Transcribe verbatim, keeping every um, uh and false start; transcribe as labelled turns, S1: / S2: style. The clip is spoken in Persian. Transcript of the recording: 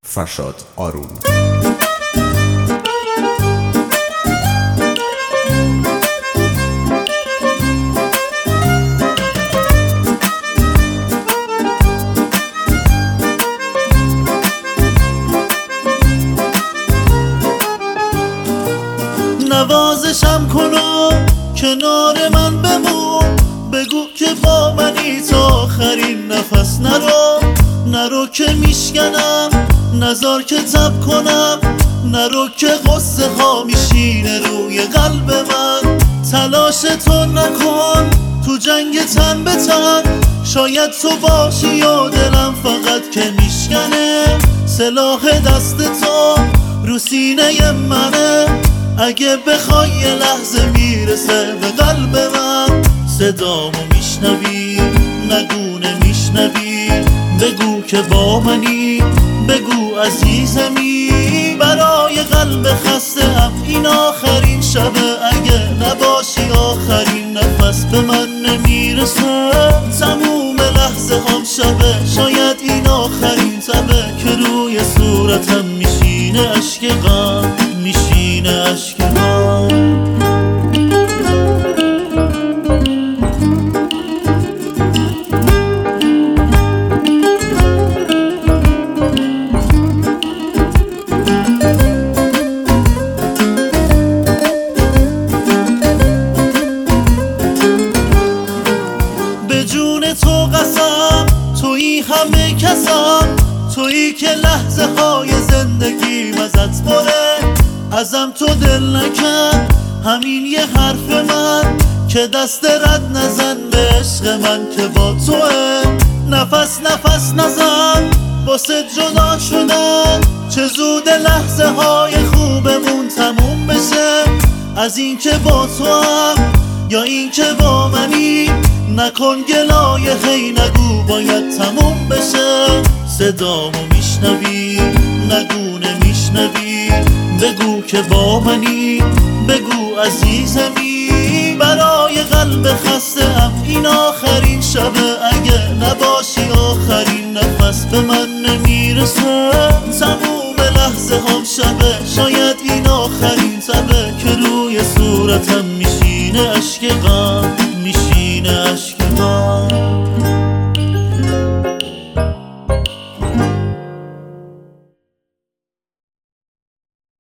S1: فرشاد آروم.
S2: نوازشم کن و کنار من بمون، بگو که با منی تا آخرین نفس. نرو نرو که میشکنم، نزار که تب کنم، نرو که غصه ها میشینه روی قلب من. تلاش تو نکن تو جنگ تن به تن، شاید تو باشی و دلم فقط که میشکنه. سلاح دست تو رو سینه منه، اگه بخوای یه لحظه میرسه به قلب من. صدامو میشنوی نگو نمیشنوی، بگو که با منی، بگو عزیزمی. برای قلب خسته ام این آخرین شبه، اگه نباشی آخرین نفس به من نمیرسه. تموم لحظه هم شبه، شاید این آخرین تبه که روی صورتم میشینه اشک غم، میشینه اشک غم. تو قسم تویی همه کسم، تویی که لحظه های زندگیم ازت بره. ازم تو دل نکن همین یه حرف من، که دست رد نزن به عشق من که با توه. نفس نفس نزن واسه جدا شدن، چه زود لحظه های خوبمون تموم بشه. از این که با تو هم یا این که با منی، نکن گلای هی نگو باید تموم بشه. صدامو میشنوی نگو نمیشنوی، بگو که با منی، بگو عزیزمی. برای قلب خسته ام این آخرین شبه، اگه نباشی آخرین نفس به من نمیرسه. تموم لحظه هم شبه، شاید این آخرین تبه که روی صورتم میشینه اشک غم، میشینه اشک